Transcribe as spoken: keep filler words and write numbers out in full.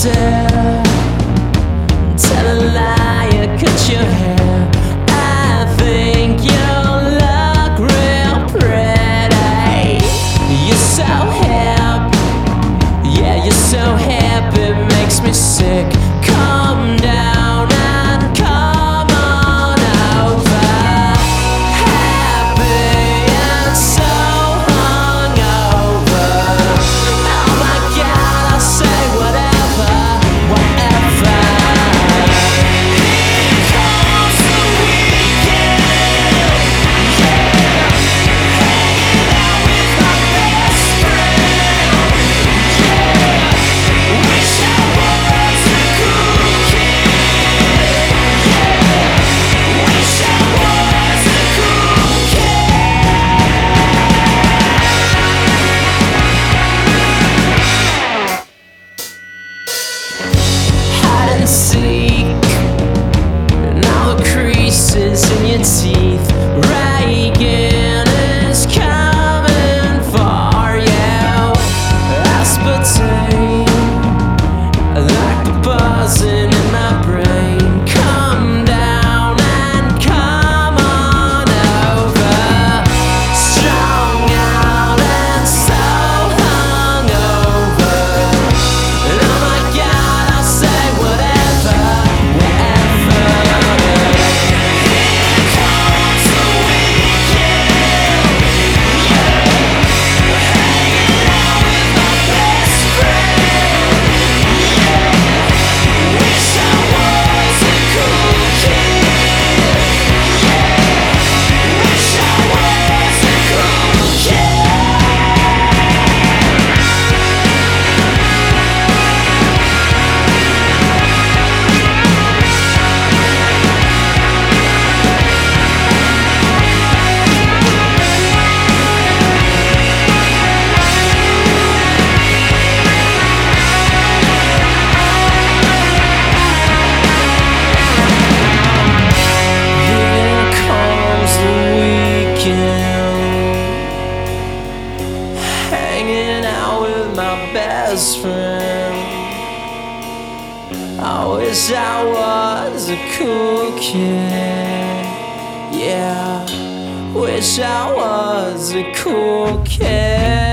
said, tell a liar, cut your hair. I think you look real pretty. You're so hip, yeah, you're so hip, it makes me sick. Calm down and come on over. Happy and so hungover. Oh my God, I'll say whatever, whatever. Here comes the weekend, yeah. Hanging out with my best friend, yeah. Wish I was a cool kid, yeah. Wish I was a cool kid. Hide and seek, and all the creases in your teeth. Reagan is coming for you. Aspartame, like the buzzing in my brain. Come down and come on over. Strung out and so hungover. And oh my God, I'll say whatever, whatever. Here comes the weekend, yeah. Hanging out with my best friend, yeah. Wish I was a cool kid, yeah. Wish I was a cool kid. Here comes the weekend, hanging out with my best friend. I wish I was a cool kid, yeah. Wish I was a cool kid.